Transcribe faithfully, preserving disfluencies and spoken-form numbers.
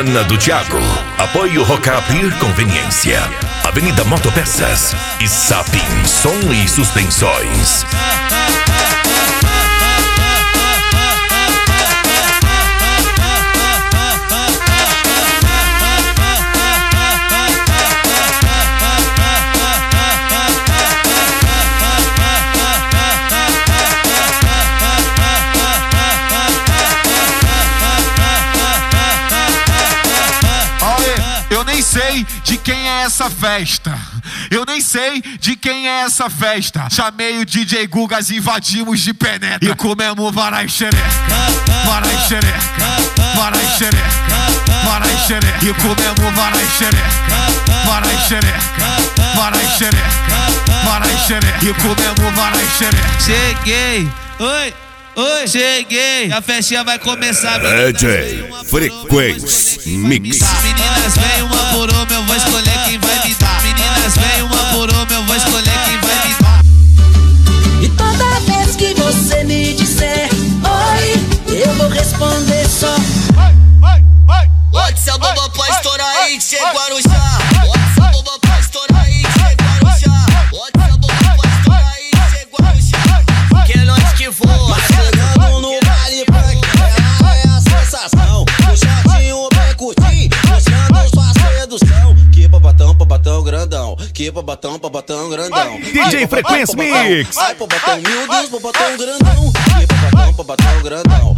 Esquina do Thiago. Apoio Rocapir Conveniência. Avenida Motopeças e Sapim Som e Suspensões. Eu nem sei de quem é essa festa. Eu nem sei de quem é essa festa. Chamei o D J Gugas, invadimos de penetra e comemos varai xereca, varai xereca, varai xereca, varai xereca. E comemos varai xereca, varai xereca, varai xereca, varai xereca. E comemos varai xereca. Cheguei, oi. Oi, cheguei, a festinha vai começar. D J Frequência Mix. Meninas, vem uma por uma, eu vou escolher quem vai me dar. Meninas, vem uma por uma, eu vou escolher quem vai me dar. E toda vez que você me disser oi, eu vou responder só Pode ser boba pra estourar aí, que chega Guarujá. Pode ser boba pra estourar aí, que chega Guarujá. Pode ser boba pra estourar aí, que chega Guarujá. Que noite que for. Mas chegando no baile funk, ela é a sensação. Puxadinho bem curtinho, mostrando sua sedução. Que babatão, babatão grandão. Que babatão, babatão grandão. D J Frequência Mix. Ai, babatão, meu Deus, babatão grandão. Que babatão, babatão grandão.